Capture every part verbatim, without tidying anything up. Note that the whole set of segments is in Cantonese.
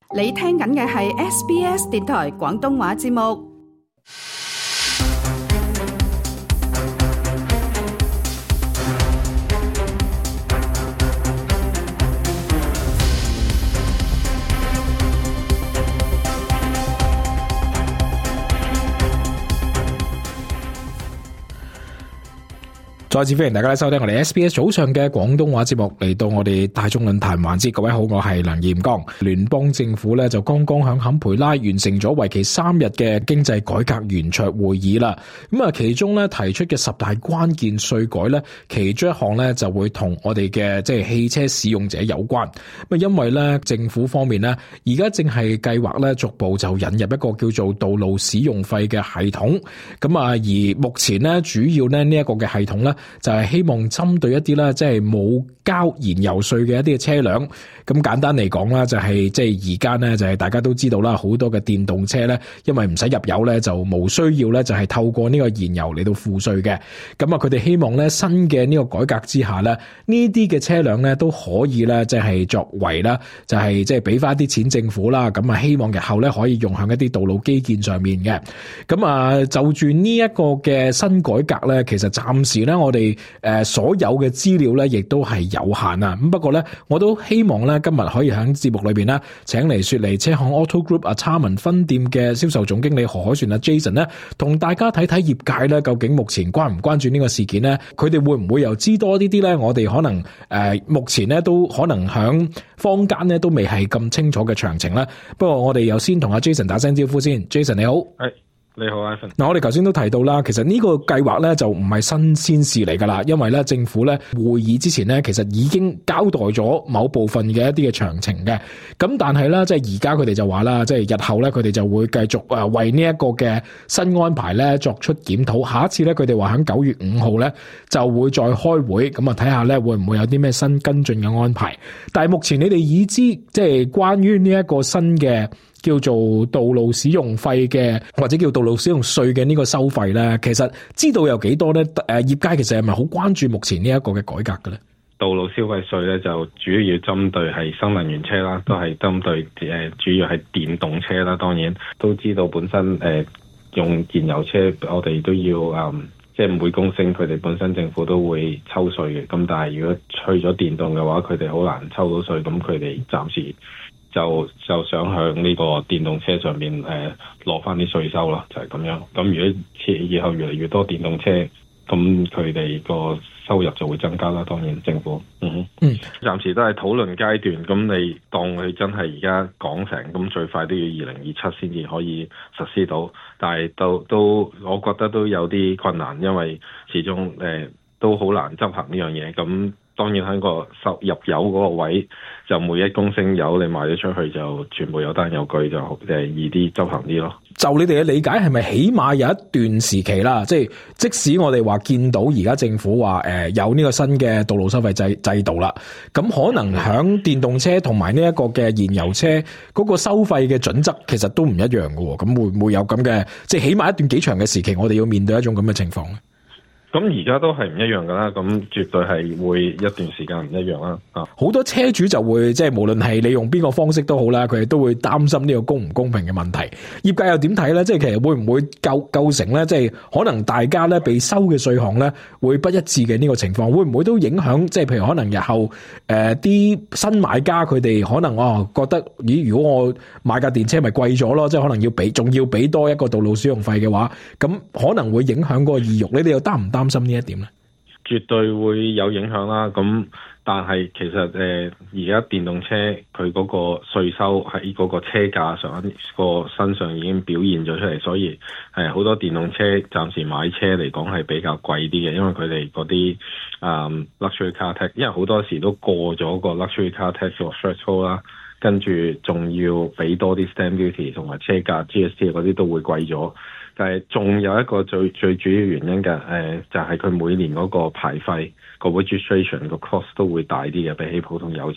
你聽緊嘅係 S B S 電台廣東話節目。 再次歡迎大家收聽我哋 S B S 早上嘅廣東話節目，嚟到我哋大眾論壇環節。各位好，我係梁彥剛。聯邦政府咧就剛剛響坎培拉完成咗為期三日嘅經濟改革圓桌會議啦。咁啊，其中咧提出嘅十大關鍵稅改咧，其中一項咧就會同我哋嘅即係汽車使用者有關。咁因為咧政府方面咧而家正係計劃咧逐步就引入一個叫做道路使用費嘅系統。咁啊，而目前咧主要咧呢一個嘅系統咧，就係希望針對一啲咧，即係冇交燃油稅嘅一啲嘅車輛。咁簡單嚟講啦，就係即係而家咧，就係大家都知道啦，好多嘅電動車咧，因為唔使入油咧，就冇需要咧，就係透過呢個燃油嚟到付稅嘅。咁啊，佢哋希望咧新嘅呢個改革之下咧，呢啲嘅車輛咧都可以咧，即係作為啦，就係即係俾翻啲錢政府啦。咁啊，希望日後咧可以用向一啲道路基建上面嘅。咁啊，就住呢一個嘅新改革咧，其實暫時咧我哋誒所有嘅資料咧，亦都係有限啊。咁不過咧，我都希望咧今日可以喺節目裏邊咧，請嚟雪梨車行 Auto Group 啊差文分店嘅銷售總經理何凱旋啊 Jason 咧，同大家睇睇業界咧究竟目前關唔關注呢個事件咧？佢哋會唔會又知多啲啲咧？我哋可能誒、呃、目前咧都可能響坊間咧都未係咁清楚嘅詳情啦。不過我哋又先同阿 Jason 打聲招呼先。Jason 你好。係。 你好 Ivan。 嗱，我哋頭先都提到啦，其實呢個計劃咧就唔係新鮮事嚟噶啦，因為咧政府咧會議之前咧其實已經交代咗某部分嘅一啲嘅詳情嘅。咁但係咧即係而家佢哋就話啦，即係日後咧佢哋就會繼續誒為呢一個嘅新安排咧作出檢討。下一次咧佢哋話喺九月五號咧就會再開會，咁啊睇下咧會唔會有啲咩新跟進嘅安排。但係目前你哋已知即係關於呢一個新嘅叫做道路使用費嘅，或者叫道路使用稅嘅呢個收費咧，其實知道有幾多咧？誒，業界其實係咪好關注目前呢一個嘅改革嘅咧？ 道路消費稅咧就主要要針對係新能源車啦，都係針對誒主要係電動車啦。當然都知道本身誒、呃、用燃油車，我哋都要誒即係每公升佢哋本身政府都會抽稅嘅。咁但係如果去咗電動嘅話，佢哋好難抽到稅。咁佢哋暫時就就想向呢個電動車上面誒攞翻啲稅收啦，就係咁樣。咁如果以後越嚟越多電動車，咁佢哋個收入就會增加啦。當然政府嗯哼嗯，暫時都係討論階段。咁你當佢真係而家講成，咁最快都要二零二七先至可以實施到。但係都都我覺得都有啲困難，因為始終誒、呃、都好難執行呢樣嘢。咁當然喺個收入油嗰個位，就每一公升油你賣咗出去就全部有單有據，就誒易啲執行啲咯。 就你哋嘅理解係咪起碼有一段時期啦？即係即使我哋話見到而家政府話誒有呢個新嘅道路收費制制度啦，咁可能響電動車同埋呢一個嘅燃油車嗰個收費嘅準則其實都唔一樣嘅。咁會唔會有咁嘅即係起碼一段幾長嘅時期，我哋要面對一種咁嘅情況咧？ 咁而家都係唔一樣噶啦，咁絕對係會一段時間唔一樣啦。啊， 好多車主就會即係無論係你用邊個方式都好啦，佢哋都會擔心呢個公唔公平嘅問題。業界又點睇咧？即係其實會唔會構構成咧？即係可能大家咧被收嘅稅項咧會不一致嘅呢個情況，會唔會都影響？即係譬如可能日後誒啲、呃、新買家佢哋可能哦覺得咦，如果我買架電車咪貴咗咯，即係可能要俾仲要俾多一個道路使用費嘅話，咁可能會影響嗰個意欲。你哋又擔唔擔心呢一點咧？ 絕對會有影響啦。咁但係其實誒而家電動車佢嗰個稅收喺嗰個車價上個身上已經表現咗出嚟，所以係好多電動車暫時買車嚟講係比較貴啲嘅，因為佢哋嗰啲誒 luxury car tax， 因為好多時都過咗個 luxury car tax 個 threshold 啦，跟住仲要俾多啲 stamp duty 同埋車價 G S T 嗰啲都會貴咗。但係仲有一個最最主要原因嘅，誒、呃、就係、是、佢每年嗰個牌費個 registration 個 cost 都會大啲嘅，比起普通油車。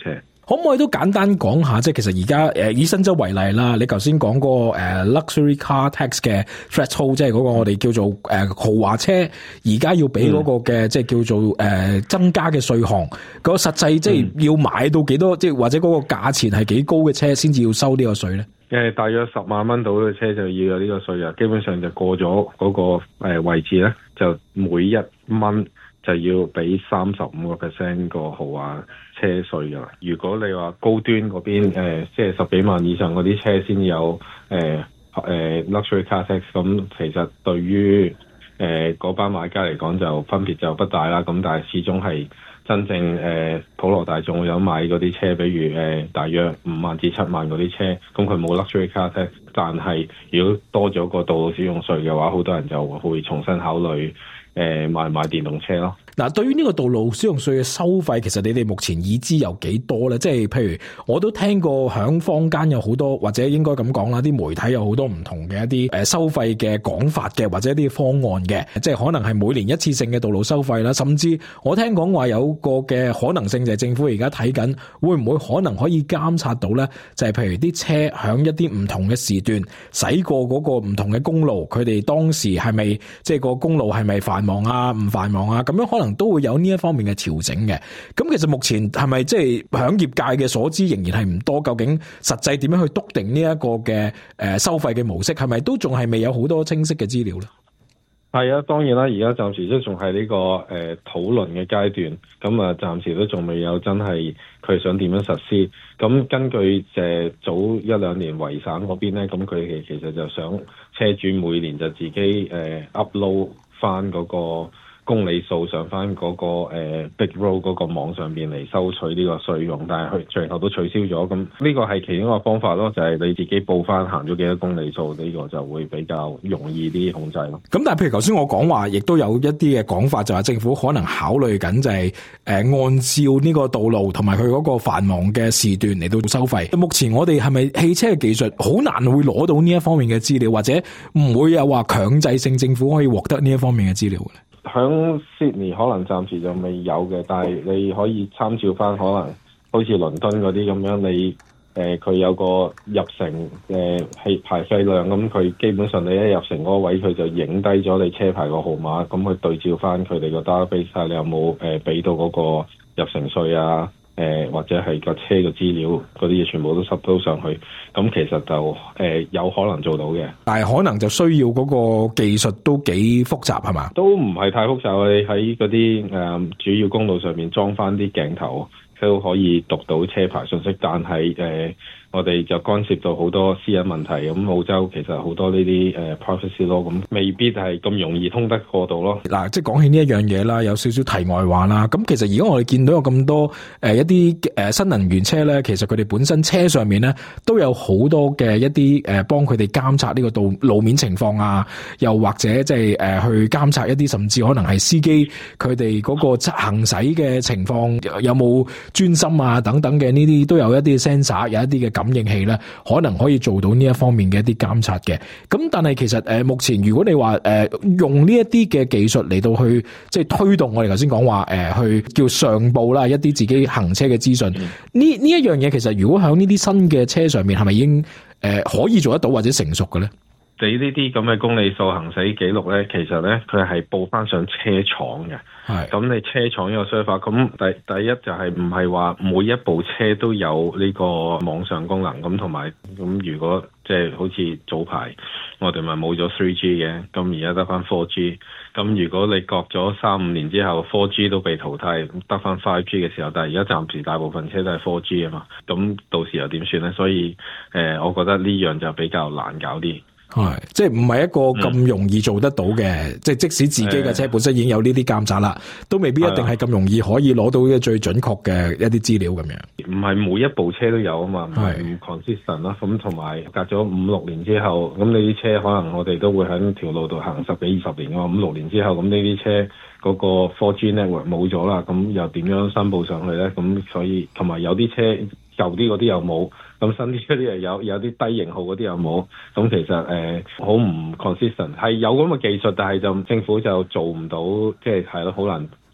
可唔可以都簡單講下，即係其實而家誒以新州為例啦，你頭先講嗰個誒 luxury car tax 嘅 threshold，即係嗰個我哋叫做誒豪華車，而家要俾嗰個嘅即係叫做誒增加嘅稅項，個實際即係要買到幾多，即係或者嗰個價錢係幾高嘅車先至要收呢個稅咧？ 誒，大約十萬蚊到嘅車就要有呢個稅啊，基本上就過咗嗰個誒位置咧，就每一蚊就要俾三十五個 percent 個豪華車稅噶啦。如果你話高端嗰邊誒，即係十幾萬以上嗰啲車先有誒誒 luxury car tax，咁其實對於誒嗰班買家嚟講就分別就不大啦。咁但係始終係真正誒、呃、普羅大眾有買嗰啲車，比如誒、呃、大約五萬至七萬嗰啲車，咁佢冇 luxury car tax，但係如果多咗個道路使用稅嘅話，好多人就會重新考慮誒、呃、買唔買電動車咯。 嗱，對於呢個道路使用稅嘅收費，其實你哋目前已知有幾多咧？即係譬如我都聽過響坊間有好多，或者應該咁講啦，啲媒體有好多唔同嘅一啲誒收費嘅講法嘅，或者一啲方案嘅，即係可能係每年一次性嘅道路收費啦，甚至我聽講話有個嘅可能性就係政府而家睇緊會唔會可能可以監察到咧，就係譬如啲車響一啲唔同嘅時段駛過嗰個唔同嘅公路，佢哋當時係咪即係個公路係咪繁忙啊、唔繁忙啊，咁樣可能都會有呢一方面嘅調整嘅。咁其實目前係咪即係響業界嘅所知仍然係唔多？究竟實際點樣去篤定呢一個嘅誒收費嘅模式，係咪都仲係未有好多清晰嘅資料咧？ 係啊，當然啦，而家暫時都仲係呢個誒討論嘅階段，咁啊暫時都仲未有真係佢想點樣實施。咁根據誒、呃、早一兩年維省嗰邊咧，咁佢哋其實就想車主每年就自己誒、呃、upload 翻嗰個公里數上翻嗰、那個、呃、Big Road 嗰個網上邊嚟收取呢個稅用，但係佢最後都取消咗。咁呢個係其中一個方法咯，就係、是、你自己報翻行咗幾多公里數，呢、這個就會比較容易啲控制咯。咁但係譬如頭先我講話，亦都有一啲嘅講法，就係政府可能考慮緊就係、是、誒、呃、按照呢個道路同埋佢嗰個繁忙嘅時段嚟到收費。目前我哋係咪汽車嘅技術好難會攞到呢一方面嘅資料，或者唔會有話強制性政府可以獲得呢一方面嘅資料嘅？ 響 Sydney 可能暫時就未有嘅，但係你可以參照翻，可能好似倫敦嗰啲咁樣，你誒佢、呃、有個入城誒係排費量，咁佢基本上你一入城嗰個位，佢就影低咗你車牌個號碼，咁佢對照翻佢哋個 database，你有冇誒俾到嗰個入城稅啊？誒、呃、或者係個車嘅資料嗰啲嘢全部都濕到上去，咁其實就誒、呃、有可能做到嘅，但係可能就需要嗰個技術都幾複雜係嘛？ 都唔係太複雜，你喺嗰啲誒主要公路上面裝翻啲鏡頭，都可以讀到車牌信息，但係誒、呃、我哋就干涉到好多私隱問題。咁澳洲其實好多呢啲誒 privacy law，咁未必係咁容易通得過度咯。 嗱，即係講起呢一樣嘢啦，有少少題外話啦。咁其實而家我哋見到有咁多誒、呃、一啲誒、呃、新能源車咧，其實佢哋本身車上面咧都有好多嘅一啲誒幫佢哋監察呢個道路面情況啊，又或者即係誒去監察一啲甚至可能係司機佢哋嗰個行駛嘅情況有冇專心啊等等嘅，呢啲都有一啲 sensor， 有一啲嘅感應器咧，可能可以做到呢一方面嘅一啲監察嘅。咁但係其實誒、呃、目前如果你話誒、呃、用呢一啲嘅技術嚟到去即係推動我哋頭先講話誒去叫上報啦一啲自己行車嘅資訊，呢呢一樣嘢其實如果喺呢啲新嘅車上面係咪已經誒、呃、可以做得到或者成熟嘅咧？ 你呢啲咁嘅公里數行駛記錄咧，其實咧佢係報翻上車廠嘅。係咁，你車廠有 server，咁第第一就係唔係話每一部車都有呢個網上功能，咁同埋咁如果即係好似早排我哋咪冇咗 three G 嘅，咁而家得翻 four G， 咁如果你隔咗三五年之後 four G 都被淘汰，得翻 five G 嘅時候，但係而家暫時大部分車都係 four G 啊嘛，咁到時又點算咧？所以誒、呃，我覺得呢樣就比較難搞啲。 係，即係唔係一個咁容易做得到嘅、嗯，即係即使自己嘅車本身已經有呢啲監察啦，都未必一定係咁容易可以攞到最準確嘅一啲資料咁樣。唔係每一部車都有啊嘛，係唔 consistent 啦。咁同埋隔咗五六年之後，咁呢啲車可能我哋都會喺條路度行十幾二十年㗎嘛。五六年之後，咁呢啲車嗰個 four G network 冇咗啦，咁又點樣申報上去咧？咁所以同埋有啲車舊啲嗰啲又冇。咁新啲嗰啲又有有啲低型號嗰啲又冇，咁其實誒好唔 consistent，係有咁嘅技術，但係就政府就做唔到，即係係咯，好難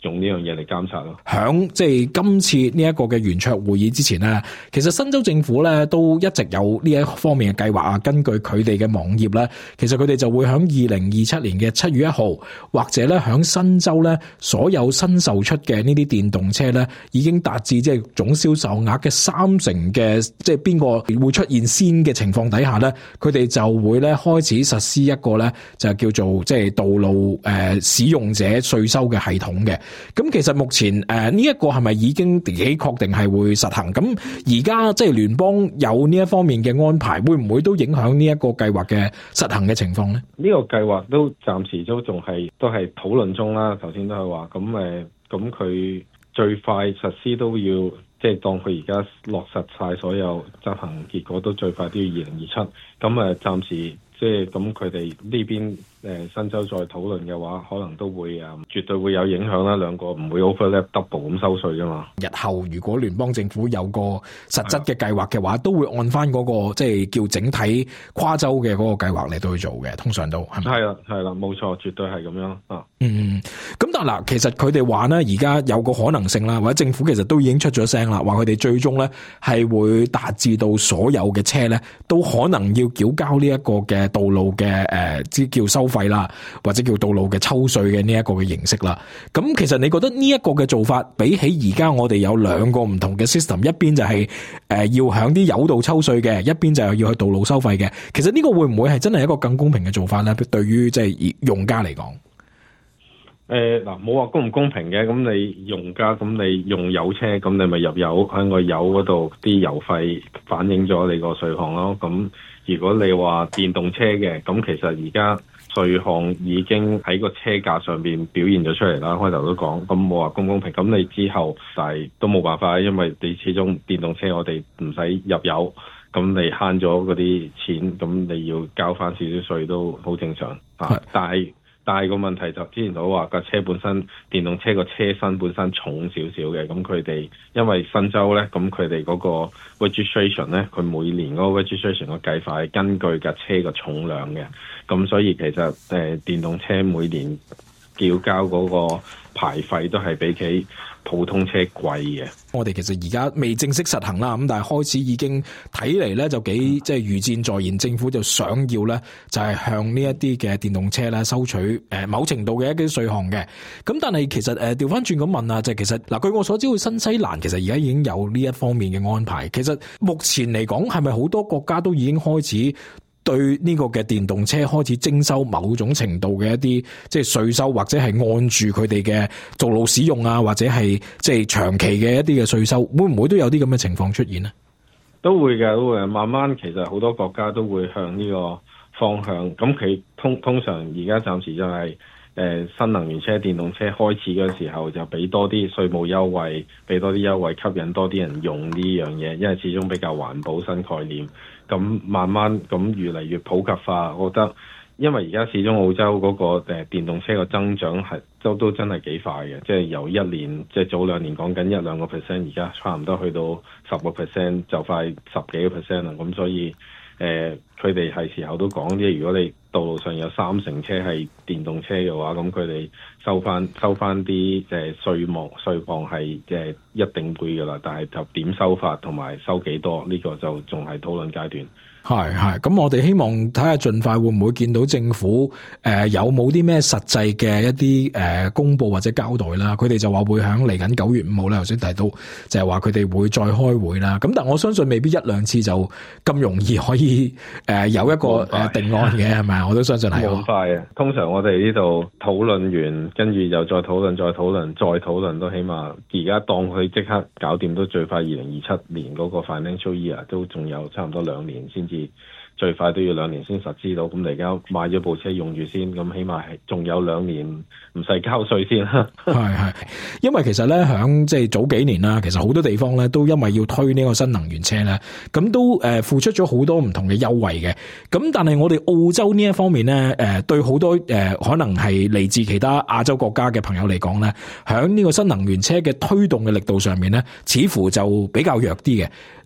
用呢樣嘢嚟監察咯。 響即係今次呢一個嘅圓桌會議之前咧，其實新州政府咧都一直有呢一方面嘅計劃啊。根據佢哋嘅網頁咧，其實佢哋就會響二零二七年嘅七月一號，或者咧響新州咧所有新售出嘅呢啲電動車咧，已經達至即係總銷售額嘅三成嘅，即係邊個會出現先嘅情況底下咧，佢哋就會咧開始實施一個咧就叫做即係道路誒使用者稅收嘅系統嘅。咁其實目前誒呢一個係咪已經幾確定係會實行？咁而家即係聯邦有呢一方面嘅安排，會唔會都影響呢一個計劃嘅實行嘅情況咧？ 呢個計劃都暫時都仲係都係討論中啦。頭先都係話咁誒，咁佢最快實施都要即係當佢而家落實晒所有執行結果，都最快都要二零二七。咁誒暫時。即係咁，佢哋呢邊誒新州再討論嘅話，可能都會誒、嗯、絕對會有影響啦。兩個唔會 overlap double 咁收稅㗎嘛。 日後如果聯邦政府有個實質嘅計劃嘅話，都會按翻嗰個即係叫整體跨州嘅嗰個計劃嚟到去做嘅，通常都係咪？係啦，係啦，冇錯，絕對係咁樣啊。 嗯，咁但係嗱，其實佢哋話咧，而家有個可能性啦，或者政府其實都已經出咗聲啦，話佢哋最終咧係會達至到所有嘅車咧都可能要繳交呢一個嘅道路嘅誒，即、呃、叫收費啦，或者叫道路嘅抽稅嘅呢一個嘅形式啦。咁其實你覺得呢一個嘅做法，比起而家我哋有兩個唔同嘅 system， 一邊就係、是、誒、呃、要響啲油道抽稅嘅，一邊就係要去道路收費嘅。其實呢個會唔會係真係一個更公平嘅做法咧？對於即係用家嚟講？ 誒，嗱，冇話公唔公平嘅，咁你用家，咁你用油車，咁你咪入油喺個油嗰度，啲油費反映咗你個稅項咯。咁如果你話電動車嘅，咁其實而家稅項已經喺個車價上邊表現咗出嚟啦。開頭都講，咁冇話公唔公平。咁你之後但係都冇辦法，因為你始終電動車我哋唔使入油，咁你慳咗嗰啲錢，咁你要交翻少少稅都好正常啊。但係但係個問題就之前都話個車本身電動車個車身本身重少少嘅，咁佢哋因為新州咧，咁佢哋嗰個 registration 咧，佢每年嗰個 registration 個計法係根據架車個重量嘅，咁所以其實誒、呃、電動車每年繳交嗰個牌費都係比起普通車貴嘅。 我哋其實而家未正式實行啦，咁但係開始已經睇嚟咧就幾即係預戰在言，政府就想要咧就係向呢一啲嘅電動車咧收取誒某程度嘅一啲稅項嘅。咁但係其實誒調翻轉咁問啊，就係其實嗱，據我所知，新西蘭其實而家已經有呢一方面嘅安排。其實目前嚟講，係咪好多國家都已經開始對呢個嘅電動車開始徵收某種程度嘅一啲即係稅收，或者係按住佢哋嘅道路使用啊，或者係即係長期嘅一啲嘅稅收，會唔會都有啲咁嘅情況出現呢？ 都會嘅，都會慢慢，其實好多國家都會向呢個方向。咁佢通通常而家暫時就係、是、誒、呃、新能源車、電動車開始嘅時候就俾多啲稅務優惠，俾多啲優惠吸引多啲人用呢樣嘢，因為始終比較環保新概念。咁慢慢咁越嚟越普及化，我覺得，因為而家始終澳洲嗰個誒電動車個增長係都都真係幾快嘅，即係由一年即係早兩年講緊一兩個 percent， 而家差唔多去到十個 percent， 就快十幾個 percent 啦。咁所以誒，佢哋係時候都講啲，如果你道路上有三成車係電動車嘅話，咁佢哋收翻收翻啲誒稅項稅項係誒一定會噶啦，但係就點收法同埋收幾多呢、這個就仲係討論階段。 係係，咁我哋希望睇下盡快會唔會見到政府誒、呃、有冇啲咩實際嘅一啲誒、呃、公佈或者交代啦。佢哋就話會響嚟緊九月五號咧，頭先提到就係話佢哋會再開會啦。咁但我相信未必一兩次就咁容易可以誒、呃、有一個誒定案嘅，係咪？我都相信係好快嘅。通常我哋呢度討論完，跟住又再討論、再討論、再討論，都起碼而家當佢即刻搞掂，都最快二零二七年嗰個 financial year 都仲有差唔多兩年先至。最快都要兩年先實知到，咁你而家買咗部車用住先，咁起碼係仲有兩年唔使交稅先啦。 係係，因為其實咧響即係早幾年啦，其實好多地方咧都因為要推呢個新能源車咧，咁都誒付出咗好多唔同嘅優惠嘅。咁但係我哋澳洲呢一方面咧，誒對好多誒可能係嚟自其他亞洲國家嘅朋友嚟講咧，響呢個新能源車嘅推動嘅力度上面咧，似乎就比較弱啲嘅。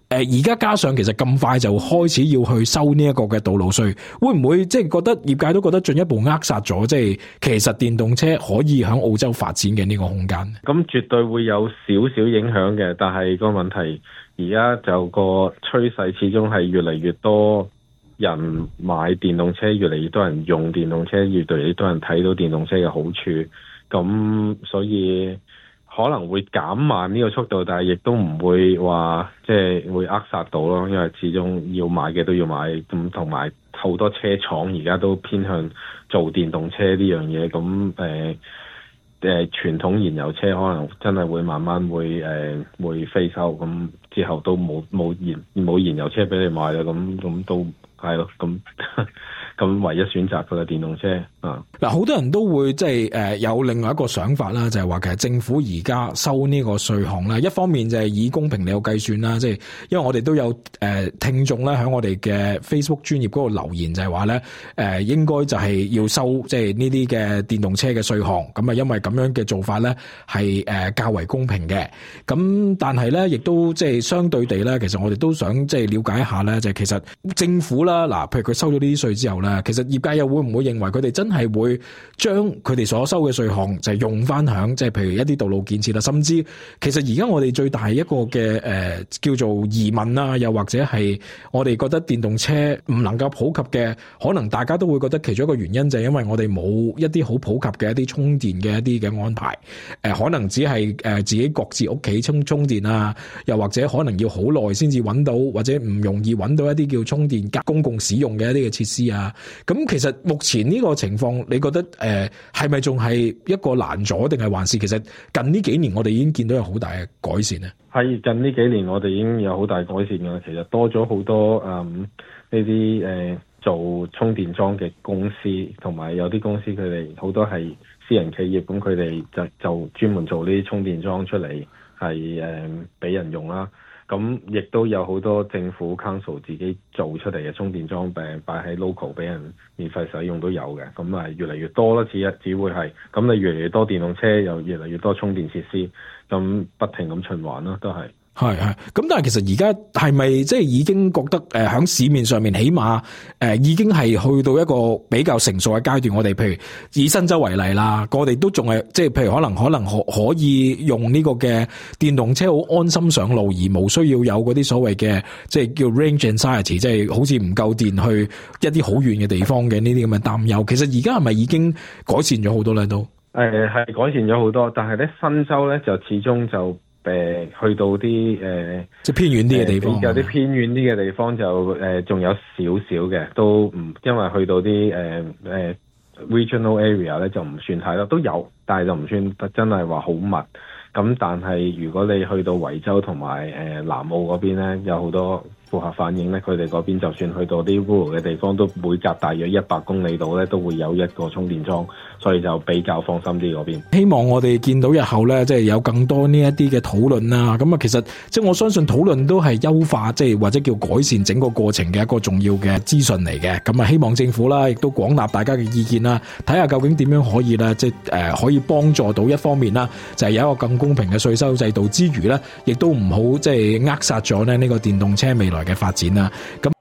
而家加上其實咁快就開始要去收呢一個嘅道路稅，會唔會即係覺得業界都覺得進一步扼殺咗即係其實電動車可以喺澳洲發展嘅呢個空間？ 咁絕對會有少少影響嘅，但係個問題而家就個趨勢始終係越嚟越多人買電動車，越嚟越多人用電動車，越嚟越多人睇到電動車嘅好處，咁所以可能會減慢呢個速度，但係亦都唔會話即係會扼殺到咯，因為始終要買嘅都要買，咁同埋好多車廠而家都偏向做電動車呢樣嘢，咁誒誒傳統燃油車可能真係會慢慢會誒、呃、會飛收，咁之後都冇冇燃冇燃油車俾你買啦，咁咁都係咯，咁咁唯一選擇佢嘅電動車啊。 嗱，好多人都會即係誒有另外一個想法啦，就係話其實政府而家收呢個稅項啦，一方面就係以公平嚟計算啦，即係因為我哋都有誒聽眾咧喺我哋嘅 Facebook 專頁嗰度留言，就係話咧誒應該就係要收即係呢啲嘅電動車嘅稅項，咁啊因為咁樣嘅做法咧係誒較為公平嘅。咁但係咧亦都即係相對地咧，其實我哋都想即係了解一下咧，就係其實政府啦，嗱，譬如佢收咗呢啲稅之後咧，其實業界又會唔會認為佢哋真係會將佢哋所收嘅稅項就係用翻響即係譬如一啲道路建設啦，甚至其實而家我哋最大一個嘅誒、呃、叫做疑問啦，又或者係我哋覺得電動車唔能夠普及嘅，可能大家都會覺得其中一個原因就係因為我哋冇一啲好普及嘅一啲充電嘅一啲嘅安排，誒、呃、可能只係誒自己各自屋企充充電啊，又或者可能要好耐先至揾到，或者唔容易揾到一啲叫充電加公共使用嘅一啲嘅設施啊。咁其實目前呢個情況，你覺得誒係咪仲係一個難咗，定係還是其實近呢幾年我哋已經見到有好大嘅改善咧？ 係近呢幾年我哋已經有好大改善㗎，其實多咗好多誒呢啲誒做充電樁嘅公司，同埋有啲公司佢哋好多係私人企業，咁佢哋就就專門做呢啲充電樁出嚟，係誒俾人用啦。咁亦都有好多政府 council 自己做出嚟嘅充電樁，並擺喺 local 俾人免費使用都有嘅。咁啊越嚟越多啦，只一只會係咁，你越嚟越多電動車，又越嚟越多充電設施，咁不停咁循環啦，都係。 係係，咁但係其實而家係咪即係已經覺得誒喺、呃、市面上面起碼誒、呃、已經係去到一個比較成熟嘅階段？我哋譬如以新州為例啦，我哋都仲係即係譬如可能可能可可以用呢個嘅電動車好安心上路，而冇需要有嗰啲所謂嘅即係叫 range anxiety，即係好似唔夠電去一啲好遠嘅地方嘅呢啲咁嘅擔憂。其實而家係咪已經改善咗好多咧？都誒係改善咗好多，但係咧新州咧就始終就。誒，去到啲誒、呃，即係偏遠啲嘅地方，呃、有啲偏遠啲嘅地方就誒，仲、呃、有少少嘅，都唔因為去到啲誒誒 regional area 咧就唔算太多，都有，但係就唔算真係話好密。咁但係如果你去到維州同埋誒南澳嗰邊咧，有好多顧客反映咧，佢哋嗰邊就算去到啲 rural 嘅地方，都每隔大約一百公里度咧，都會有一個充電樁，所以就比較放心啲嗰邊。 希望我哋見到日後咧，即係有更多呢一啲嘅討論啦。咁啊，其實即係我相信討論都係優化，即係或者叫改善整個過程嘅一個重要嘅資訊嚟嘅。咁啊，希望政府啦，亦都廣納大家嘅意見啦，睇下究竟點樣可以咧，即係誒可以幫助到一方面啦，就係有一個更公平嘅稅收制度之餘咧，亦都唔好即係扼殺咗咧呢個電動車未來嘅發展啦。咁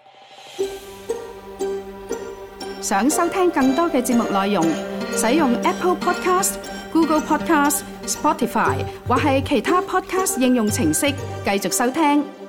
想收聽更多嘅節目內容，使用 Apple Podcast、Google Podcast、Spotify 或係其他 Podcast 應用程式繼續收聽。